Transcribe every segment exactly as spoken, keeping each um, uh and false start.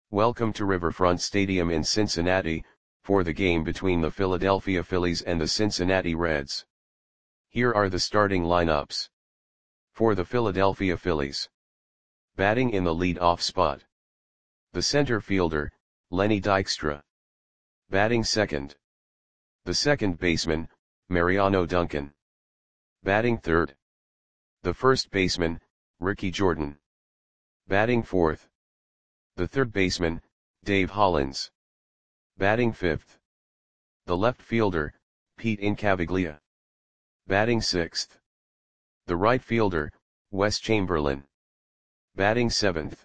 Welcome to Riverfront Stadium in Cincinnati, for the game between the Philadelphia Phillies and the Cincinnati Reds. Here are the starting lineups. For the Philadelphia Phillies. Batting in the lead-off spot. The center fielder, Lenny Dykstra. Batting second. The second baseman, Mariano Duncan. Batting third. The first baseman, Ricky Jordan. Batting fourth. The third baseman, Dave Hollins. Batting fifth. The left fielder, Pete Incaviglia. Batting sixth. The right fielder, Wes Chamberlain. Batting seventh.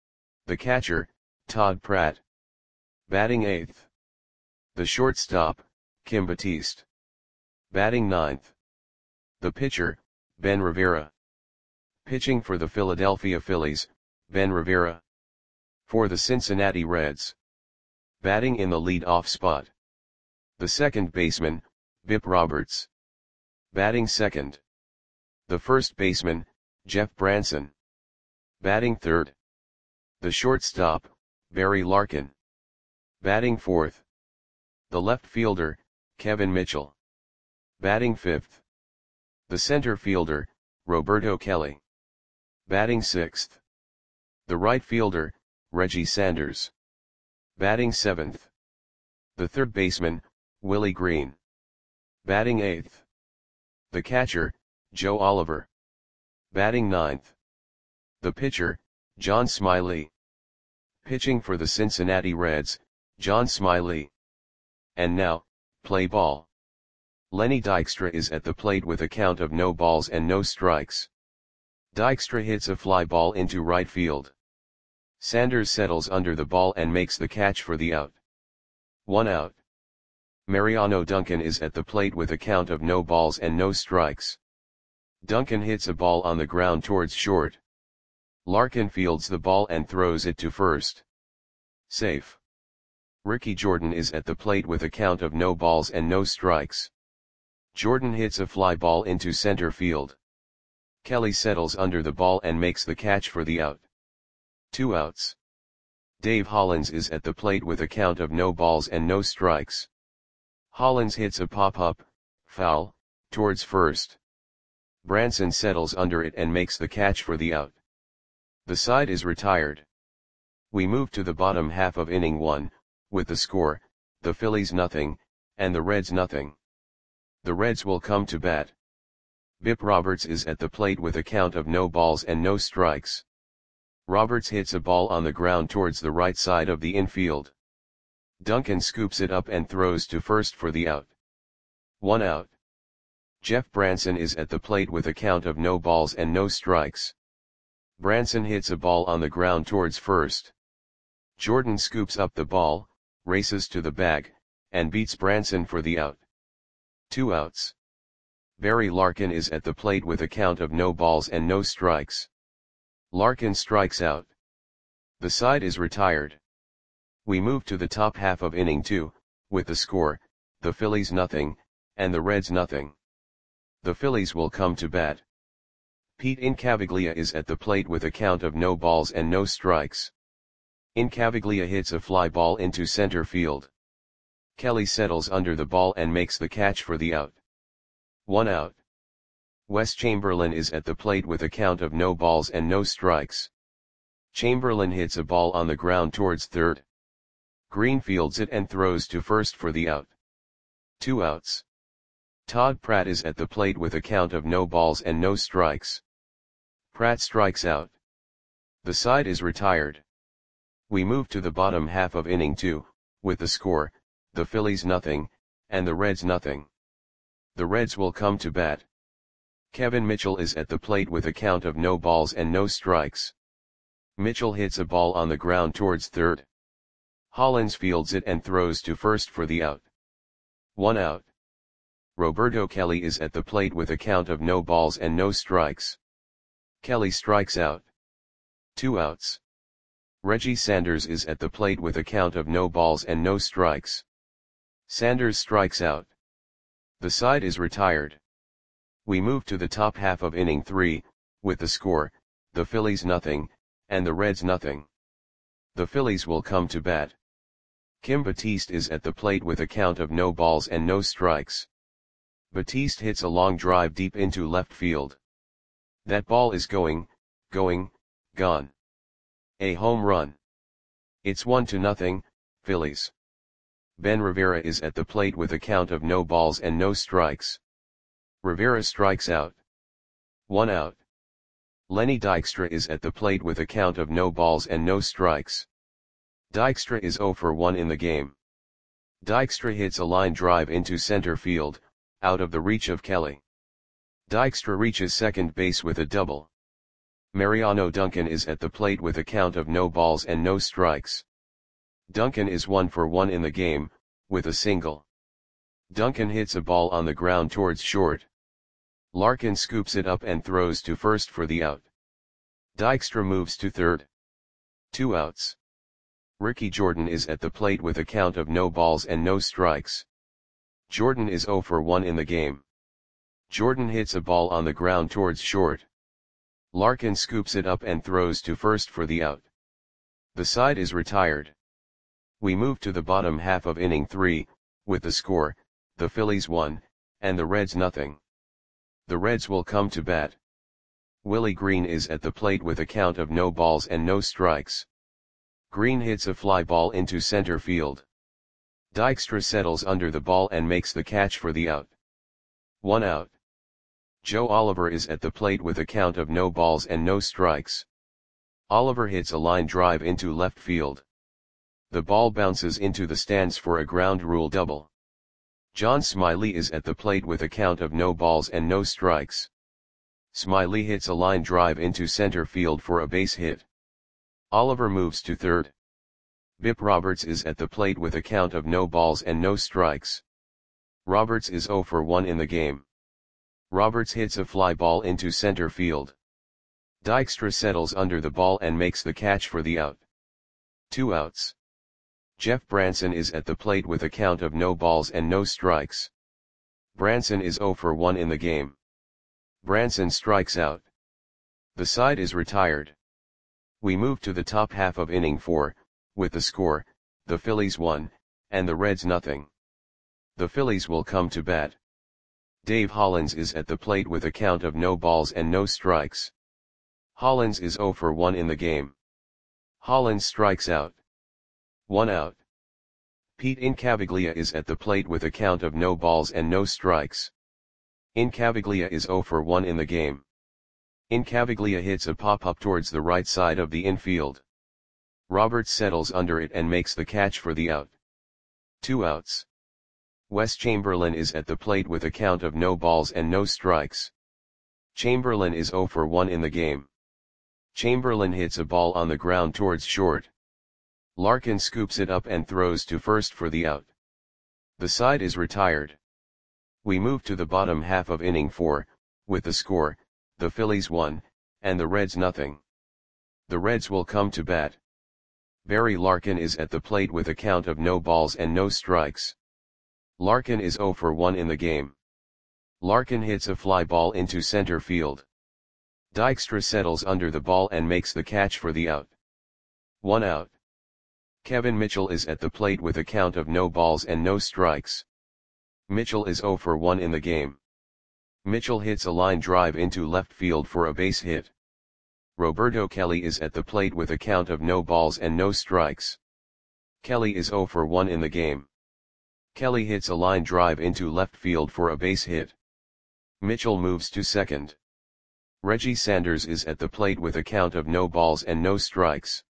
The catcher, Todd Pratt. Batting eighth. The shortstop, Kim Batiste. Batting ninth. The pitcher, Ben Rivera. Pitching for the Philadelphia Phillies, Ben Rivera. For the Cincinnati Reds. Batting in the lead-off spot. The second baseman, Bip Roberts. Batting second. The first baseman, Jeff Branson. Batting third. The shortstop, Barry Larkin. Batting fourth. The left fielder, Kevin Mitchell. Batting fifth. The center fielder, Roberto Kelly. Batting sixth. The right fielder, Reggie Sanders. Batting seventh. The third baseman, Willie Green. Batting eighth. The catcher, Joe Oliver. Batting ninth. The pitcher, John Smiley. Pitching for the Cincinnati Reds, John Smiley. And now, play ball. Lenny Dykstra is at the plate with a count of no balls and no strikes. Dykstra hits a fly ball into right field. Sanders settles under the ball and makes the catch for the out. One out. Mariano Duncan is at the plate with a count of no balls and no strikes. Duncan hits a ball on the ground towards short. Larkin fields the ball and throws it to first. Safe. Ricky Jordan is at the plate with a count of no balls and no strikes. Jordan hits a fly ball into center field. Kelly settles under the ball and makes the catch for the out. Two outs. Dave Hollins is at the plate with a count of no balls and no strikes. Hollins hits a pop-up, foul, towards first. Branson settles under it and makes the catch for the out. The side is retired. We move to the bottom half of inning one, with the score, the Phillies nothing, and the Reds nothing. The Reds will come to bat. Bip Roberts is at the plate with a count of no balls and no strikes. Roberts hits a ball on the ground towards the right side of the infield. Duncan scoops it up and throws to first for the out. One out. Jeff Branson is at the plate with a count of no balls and no strikes. Branson hits a ball on the ground towards first. Jordan scoops up the ball, races to the bag, and beats Branson for the out. Two outs. Barry Larkin is at the plate with a count of no balls and no strikes. Larkin strikes out. The side is retired. We move to the top half of inning two, with the score, the Phillies nothing, and the Reds nothing. The Phillies will come to bat. Pete Incaviglia is at the plate with a count of no balls and no strikes. Incaviglia hits a fly ball into center field. Kelly settles under the ball and makes the catch for the out. One out. Wes Chamberlain is at the plate with a count of no balls and no strikes. Chamberlain hits a ball on the ground towards third. Green fields it and throws to first for the out. Two outs. Todd Pratt is at the plate with a count of no balls and no strikes. Pratt strikes out. The side is retired. We move to the bottom half of inning two, with the score, the Phillies nothing, and the Reds nothing. The Reds will come to bat. Kevin Mitchell is at the plate with a count of no balls and no strikes. Mitchell hits a ball on the ground towards third. Hollins fields it and throws to first for the out. One out. Roberto Kelly is at the plate with a count of no balls and no strikes. Kelly strikes out. Two outs. Reggie Sanders is at the plate with a count of no balls and no strikes. Sanders strikes out. The side is retired. We move to the top half of inning three, with the score, the Phillies nothing, and the Reds nothing. The Phillies will come to bat. Kim Batiste is at the plate with a count of no balls and no strikes. Batiste hits a long drive deep into left field. That ball is going, going, gone. A home run. It's one to nothing, Phillies. Ben Rivera is at the plate with a count of no balls and no strikes. Rivera strikes out. One out. Lenny Dykstra is at the plate with a count of no balls and no strikes. Dykstra is zero for one in the game. Dykstra hits a line drive into center field, out of the reach of Kelly. Dykstra reaches second base with a double. Mariano Duncan is at the plate with a count of no balls and no strikes. Duncan is one for one in the game, with a single. Duncan hits a ball on the ground towards short. Larkin scoops it up and throws to first for the out. Dykstra moves to third. Two outs. Ricky Jordan is at the plate with a count of no balls and no strikes. Jordan is zero for one in the game. Jordan hits a ball on the ground towards short. Larkin scoops it up and throws to first for the out. The side is retired. We move to the bottom half of inning three, with the score, the Phillies one, and the Reds nothing. The Reds will come to bat. Willie Green is at the plate with a count of no balls and no strikes. Green hits a fly ball into center field. Dykstra settles under the ball and makes the catch for the out. One out. Joe Oliver is at the plate with a count of no balls and no strikes. Oliver hits a line drive into left field. The ball bounces into the stands for a ground rule double. John Smiley is at the plate with a count of no balls and no strikes. Smiley hits a line drive into center field for a base hit. Oliver moves to third. Bip Roberts is at the plate with a count of no balls and no strikes. Roberts is zero for one in the game. Roberts hits a fly ball into center field. Dykstra settles under the ball and makes the catch for the out. Two outs. Jeff Branson is at the plate with a count of no balls and no strikes. Branson is zero for one in the game. Branson strikes out. The side is retired. We move to the top half of inning four, with the score, the Phillies one, and the Reds nothing. The Phillies will come to bat. Dave Hollins is at the plate with a count of no balls and no strikes. Hollins is zero for one in the game. Hollins strikes out. One out. Pete Incaviglia is at the plate with a count of no balls and no strikes. Incaviglia is zero for one in the game. Incaviglia hits a pop-up towards the right side of the infield. Roberts settles under it and makes the catch for the out. Two outs. Wes Chamberlain is at the plate with a count of no balls and no strikes. Chamberlain is zero for one in the game. Chamberlain hits a ball on the ground towards short. Larkin scoops it up and throws to first for the out. The side is retired. We move to the bottom half of inning four, with the score, the Phillies one, and the Reds nothing. The Reds will come to bat. Barry Larkin is at the plate with a count of no balls and no strikes. Larkin is zero for one in the game. Larkin hits a fly ball into center field. Dykstra settles under the ball and makes the catch for the out. One out. Kevin Mitchell is at the plate with a count of no balls and no strikes. Mitchell is zero for one in the game. Mitchell hits a line drive into left field for a base hit. Roberto Kelly is at the plate with a count of no balls and no strikes. Kelly is zero for one in the game. Kelly hits a line drive into left field for a base hit. Mitchell moves to second. Reggie Sanders is at the plate with a count of no balls and no strikes.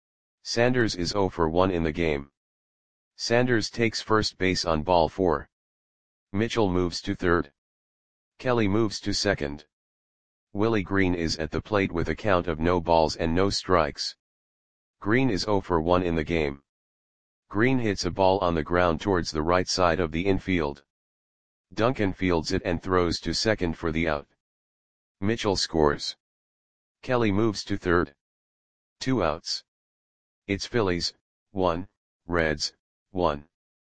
Sanders is zero for one in the game. Sanders takes first base on ball four. Mitchell moves to third. Kelly moves to second. Willie Green is at the plate with a count of no balls and no strikes. Green is zero for one in the game. Green hits a ball on the ground towards the right side of the infield. Duncan fields it and throws to second for the out. Mitchell scores. Kelly moves to third. Two outs. It's Phillies, one, Reds, one.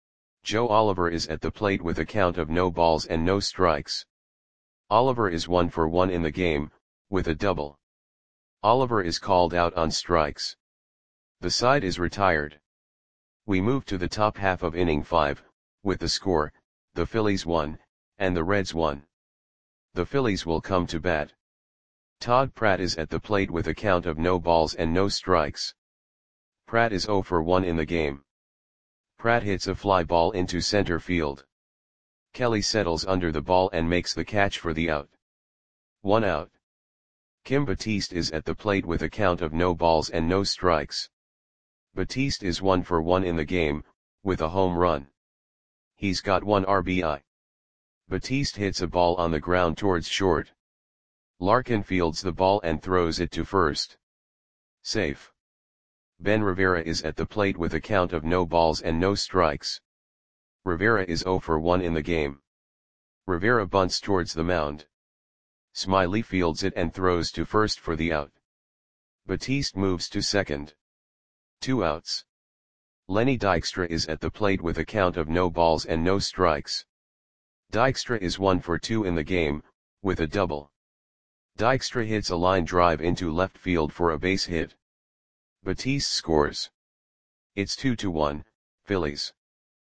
Joe Oliver is at the plate with a count of no balls and no strikes. Oliver is one for one in the game, with a double. Oliver is called out on strikes. The side is retired. We move to the top half of inning five, with the score, the Phillies one, and the Reds one. The Phillies will come to bat. Todd Pratt is at the plate with a count of no balls and no strikes. Pratt is oh for one in the game. Pratt hits a fly ball into center field. Kelly settles under the ball and makes the catch for the out. One out. Kim Batiste is at the plate with a count of no balls and no strikes. Batiste is one for one in the game, with a home run. He's got one R B I. Batiste hits a ball on the ground towards short. Larkin fields the ball and throws it to first. Safe. Ben Rivera is at the plate with a count of no balls and no strikes. Rivera is oh for one in the game. Rivera bunts towards the mound. Smiley fields it and throws to first for the out. Batiste moves to second. Two outs. Lenny Dykstra is at the plate with a count of no balls and no strikes. Dykstra is one for two in the game, with a double. Dykstra hits a line drive into left field for a base hit. Batiste scores. It's two to one, Phillies.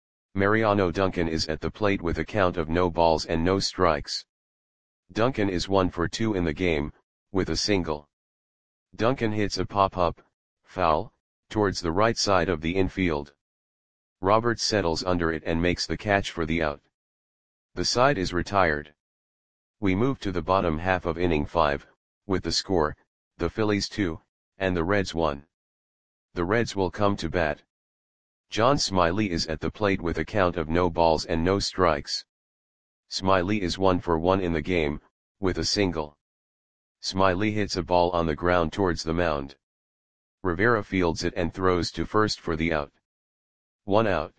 Mariano Duncan is at the plate with a count of no balls and no strikes. Duncan is one for two in the game, with a single. Duncan hits a pop-up, foul, towards the right side of the infield. Roberts settles under it and makes the catch for the out. The side is retired. We move to the bottom half of inning five, with the score, the Phillies two, and the Reds one. The Reds will come to bat. John Smiley is at the plate with a count of no balls and no strikes. Smiley is one for one in the game, with a single. Smiley hits a ball on the ground towards the mound. Rivera fields it and throws to first for the out. One out.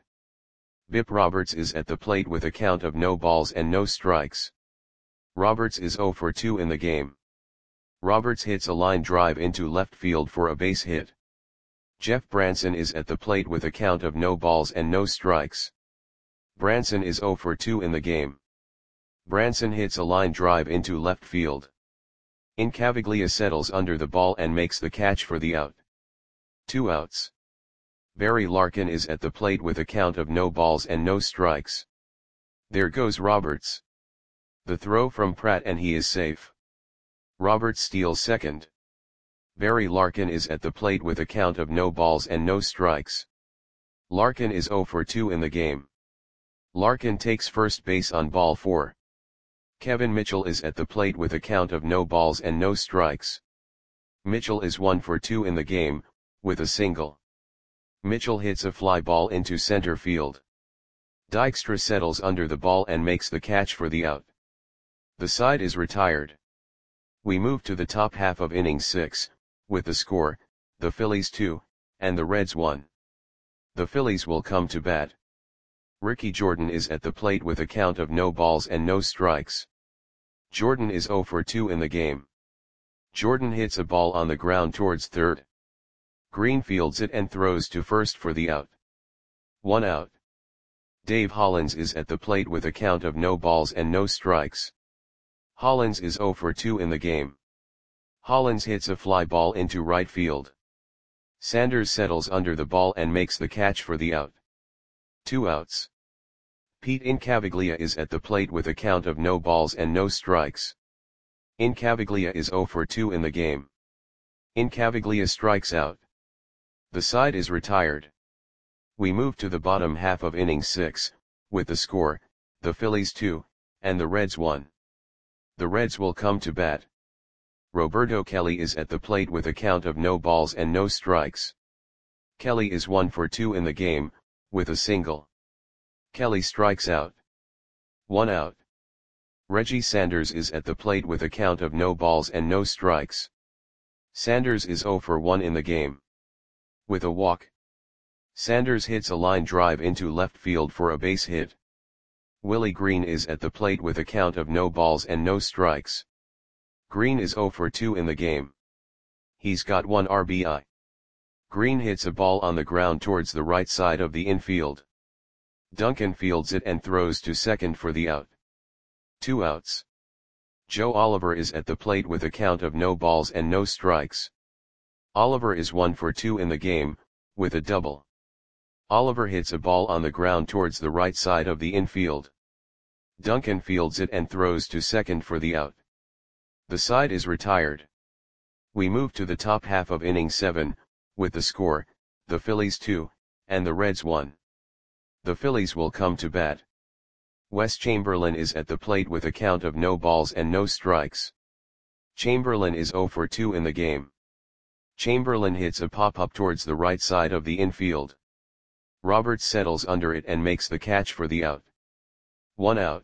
Bip Roberts is at the plate with a count of no balls and no strikes. Roberts is oh for two in the game. Roberts hits a line drive into left field for a base hit. Jeff Branson is at the plate with a count of no balls and no strikes. Branson is oh for two in the game. Branson hits a line drive into left field. Incaviglia settles under the ball and makes the catch for the out. Two outs. Barry Larkin is at the plate with a count of no balls and no strikes. There goes Roberts. The throw from Pratt and he is safe. Roberts steals second. Barry Larkin is at the plate with a count of no balls and no strikes. Larkin is oh for two in the game. Larkin takes first base on ball four. Kevin Mitchell is at the plate with a count of no balls and no strikes. Mitchell is one for two in the game, with a single. Mitchell hits a fly ball into center field. Dykstra settles under the ball and makes the catch for the out. The side is retired. We move to the top half of inning six, with the score, the Phillies two, and the Reds one. The Phillies will come to bat. Ricky Jordan is at the plate with a count of no balls and no strikes. Jordan is oh for two in the game. Jordan hits a ball on the ground towards third. Green fields it and throws to first for the out. One out. Dave Hollins is at the plate with a count of no balls and no strikes. Hollins is oh for two in the game. Hollins hits a fly ball into right field. Sanders settles under the ball and makes the catch for the out. Two outs. Pete Incaviglia is at the plate with a count of no balls and no strikes. Incaviglia is oh for two in the game. Incaviglia strikes out. The side is retired. We move to the bottom half of inning six, with the score, the Phillies two, and the Reds one. The Reds will come to bat. Roberto Kelly is at the plate with a count of no balls and no strikes. Kelly is one for two in the game. Roberto Kelly is at the plate with a count of no balls and no strikes. Roberto Kelly is one for two in the game, with a single. Roberto Kelly hits a ball on the ground towards third. Green fields it and throws to first for the out. One out. Dave Hollins is at the plate with a count of no balls and no strikes. Hollins hits a fly ball into right field. Sanders settles under the ball and makes the catch for the out. Two outs. Pete Incaviglia is at the plate with a count of no balls and no strikes. Incaviglia strikes out. The side is retired. We move to the bottom half of inning six, with the score, the Phillies two, and the Reds one. The Reds will come to bat. Roberto Kelly is one for two in the game. With a single. Kelly strikes out. One out. Reggie Sanders is at the plate with a count of no balls and no strikes. Sanders is oh for one in the game. With a walk. Sanders hits a line drive into left field for a base hit. Willie Green is at the plate with a count of no balls and no strikes. Green is oh for two in the game. He's got one R B I. Green hits a ball on the ground towards the right side of the infield. Duncan fields it and throws to second for the out. Two outs. Joe Oliver is at the plate with a count of no balls and no strikes. Oliver is one for two in the game, with a double. Oliver hits a ball on the ground towards the right side of the infield. Duncan fields it and throws to second for the out. The side is retired. We move to the top half of inning seven, with the score, the Phillies two, and the Reds one. The Phillies will come to bat. Wes Chamberlain is at the plate with a count of no balls and no strikes. Chamberlain is oh for two in the game. Chamberlain hits a pop-up towards the right side of the infield. Roberts settles under it and makes the catch for the out. One out.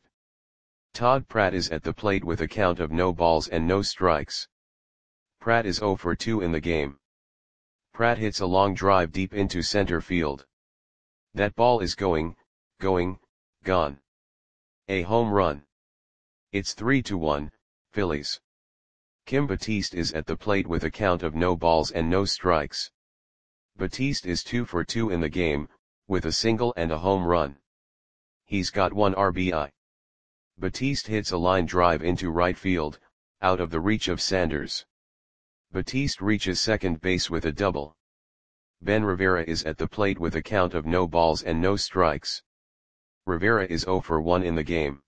Todd Pratt is at the plate with a count of no balls and no strikes. Pratt is oh for two in the game. Pratt hits a long drive deep into center field. That ball is going, going, gone. A home run. It's three to one, Phillies. Kim Batiste is at the plate with a count of no balls and no strikes. Batiste is two for two in the game, with a single and a home run. He's got one R B I. Batiste hits a line drive into right field, out of the reach of Sanders. Batiste reaches second base with a double. Ben Rivera is at the plate with a count of no balls and no strikes. Rivera is oh for one in the game.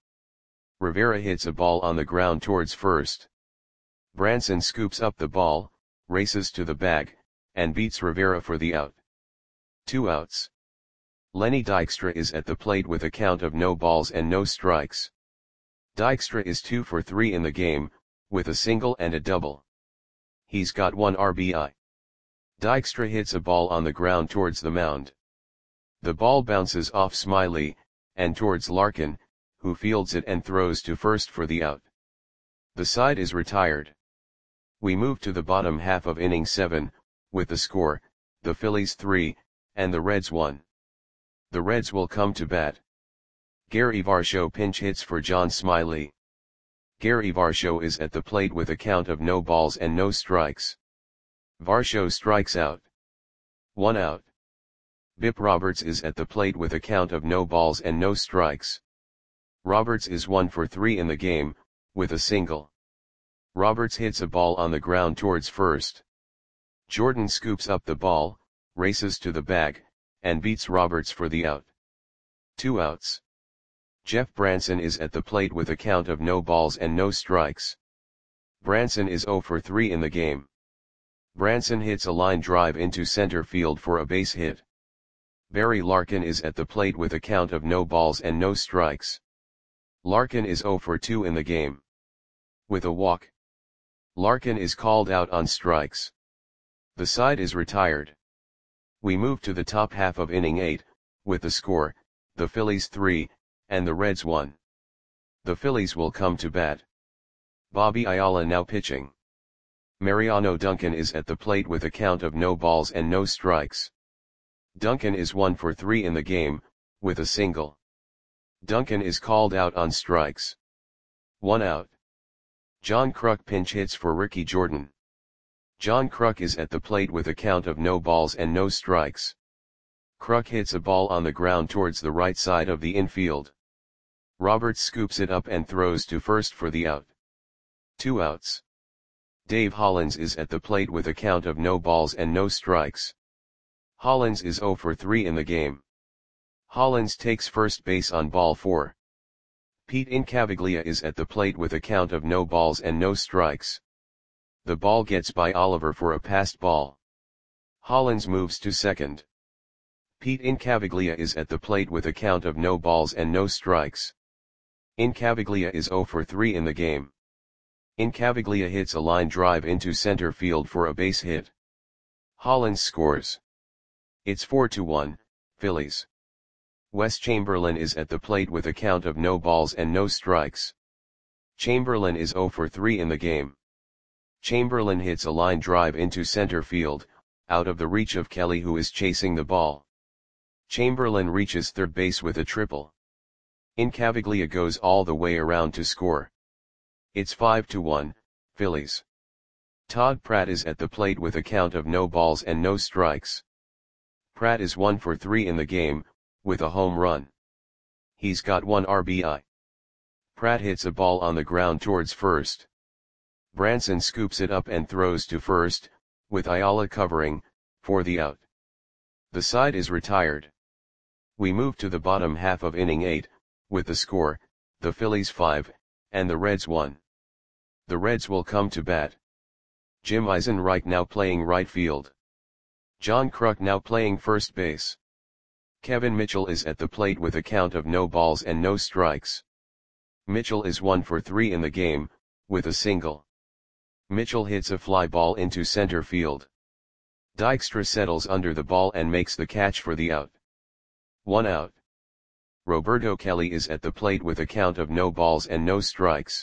Rivera hits a ball on the ground towards first. Branson scoops up the ball, races to the bag, and beats Rivera for the out. Two outs. Lenny Dykstra is at the plate with a count of no balls and no strikes. Dykstra is two for three in the game, with a single and a double. He's got one R B I. Dykstra hits a ball on the ground towards the mound. The ball bounces off Smiley, and towards Larkin, who fields it and throws to first for the out. The side is retired. We move to the bottom half of inning seven, with the score, the Phillies three, and the Reds one. The Reds will come to bat. Gary Varsho pinch hits for John Smiley. Gary Varsho is at the plate with a count of no balls and no strikes. Varsho strikes out. One out. Bip Roberts is at the plate with a count of no balls and no strikes. Roberts is one for three in the game, with a single. Roberts hits a ball on the ground towards first. Jordan scoops up the ball, races to the bag, and beats Roberts for the out. Two outs. Jeff Branson is at the plate with a count of no balls and no strikes. Branson is oh for three in the game. Branson hits a line drive into center field for a base hit. Barry Larkin is at the plate with a count of no balls and no strikes. Larkin is oh for two in the game. With a walk. Larkin is called out on strikes. The side is retired. We move to the top half of inning eight, with the score, the Phillies three, and the Reds one. The Phillies will come to bat. Bobby Ayala now pitching. Mariano Duncan is at the plate with a count of no balls and no strikes. Duncan is one for three in the game, with a single. Duncan is called out on strikes. One out. John Kruk pinch hits for Ricky Jordan. John Kruk is at the plate with a count of no balls and no strikes. Kruk hits a ball on the ground towards the right side of the infield. Roberts scoops it up and throws to first for the out. Two outs. Dave Hollins is at the plate with a count of no balls and no strikes. Hollins is oh for three in the game. Hollins takes first base on ball four. Pete Incaviglia is at the plate with a count of no balls and no strikes. The ball gets by Oliver for a passed ball. Hollins moves to second. Pete Incaviglia is at the plate with a count of no balls and no strikes. Incaviglia is oh for three in the game. Incaviglia hits a line drive into center field for a base hit. Hollins scores. It's four to one, Phillies. Wes Chamberlain is at the plate with a count of no balls and no strikes. Chamberlain is oh for three in the game. Chamberlain hits a line drive into center field, out of the reach of Kelly, who is chasing the ball. Chamberlain reaches third base with a triple. Incaviglia goes all the way around to score. It's five to one, Phillies. Todd Pratt is at the plate with a count of no balls and no strikes. Pratt is one for three in the game, with a home run. He's got one R B I. Pratt hits a ball on the ground towards first. Branson scoops it up and throws to first, with Ayala covering, for the out. The side is retired. We move to the bottom half of inning eight, with the score, the Phillies five, and the Reds one. The Reds will come to bat. Jim Eisenreich now playing right field. John Kruk now playing first base. Kevin Mitchell is at the plate with a count of no balls and no strikes. Mitchell is one for three in the game, with a single. Mitchell hits a fly ball into center field. Dykstra settles under the ball and makes the catch for the out. One out. Roberto Kelly is at the plate with a count of no balls and no strikes.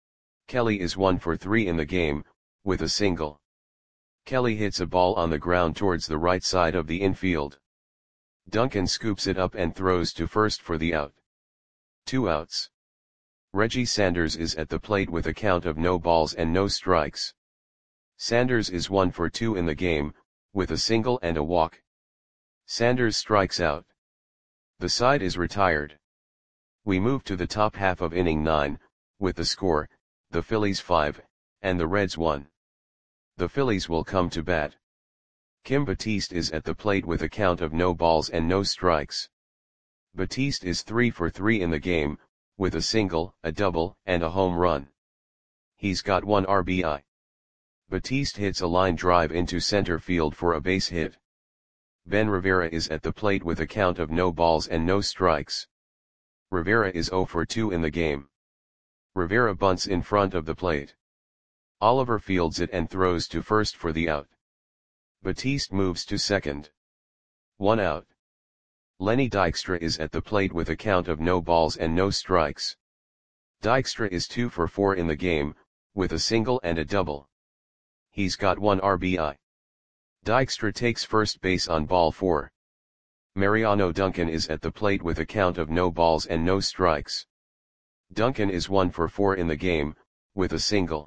Kelly is one for three in the game, with a single. Kelly hits a ball on the ground towards the right side of the infield. Duncan scoops it up and throws to first for the out. Two outs. Reggie Sanders is at the plate with a count of no balls and no strikes. Sanders is one for two in the game, with a single and a walk. Sanders strikes out. The side is retired. We move to the top half of inning nine, with the score, the Phillies five, and the Reds one. The Phillies will come to bat. Kim Batiste is at the plate with a count of no balls and no strikes. Batiste is three for three in the game, with a single, a double, and a home run. He's got one R B I. Batiste hits a line drive into center field for a base hit. Ben Rivera is at the plate with a count of no balls and no strikes. Rivera is zero for two in the game. Rivera bunts in front of the plate. Oliver fields it and throws to first for the out. Batiste moves to second. One out. Lenny Dykstra is at the plate with a count of no balls and no strikes. Dykstra is two for four in the game, with a single and a double. He's got one R B I. Dykstra takes first base on ball four. Mariano Duncan is at the plate with a count of no balls and no strikes. Duncan is one for four in the game, with a single.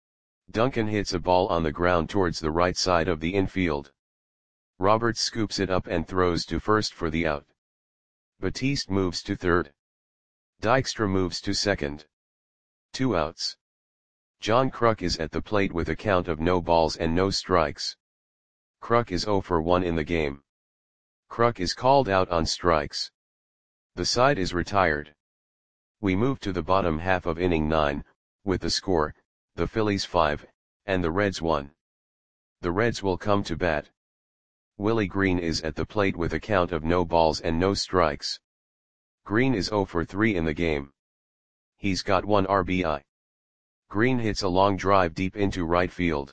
Duncan hits a ball on the ground towards the right side of the infield. Roberts scoops it up and throws to first for the out. Batiste moves to third. Dykstra moves to second. Two outs. John Kruk is at the plate with a count of no balls and no strikes. Kruk is zero for one in the game. Kruk is called out on strikes. The side is retired. We move to the bottom half of inning nine, with the score, the Phillies five, and the Reds one. The Reds will come to bat. Willie Green is at the plate with a count of no balls and no strikes. Green is zero for three in the game. He's got one R B I. Green hits a long drive deep into right field.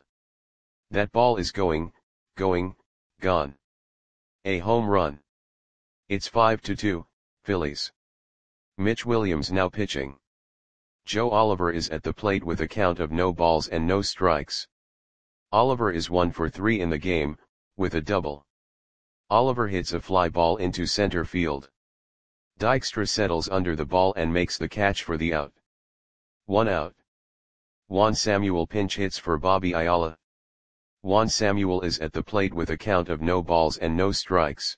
That ball is going, going, gone. A home run. It's five to two, Phillies. Mitch Williams now pitching. Joe Oliver is at the plate with a count of no balls and no strikes. Oliver is one for three in the game, with a double. Oliver hits a fly ball into center field. Dykstra settles under the ball and makes the catch for the out. One out. Juan Samuel pinch hits for Bobby Ayala. Juan Samuel is at the plate with a count of no balls and no strikes.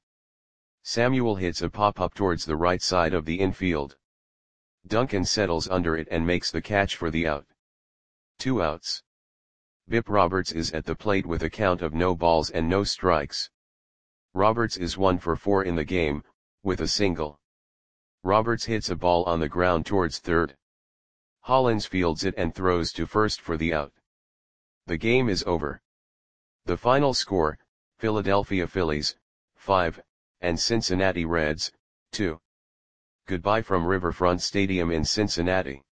Samuel hits a pop-up towards the right side of the infield. Duncan settles under it and makes the catch for the out. Two outs. Bip Roberts is at the plate with a count of no balls and no strikes. Roberts is one for four in the game, with a single. Roberts hits a ball on the ground towards third. Hollins fields it and throws to first for the out. The game is over. The final score, Philadelphia Phillies, five, and Cincinnati Reds, two. Goodbye from Riverfront Stadium in Cincinnati.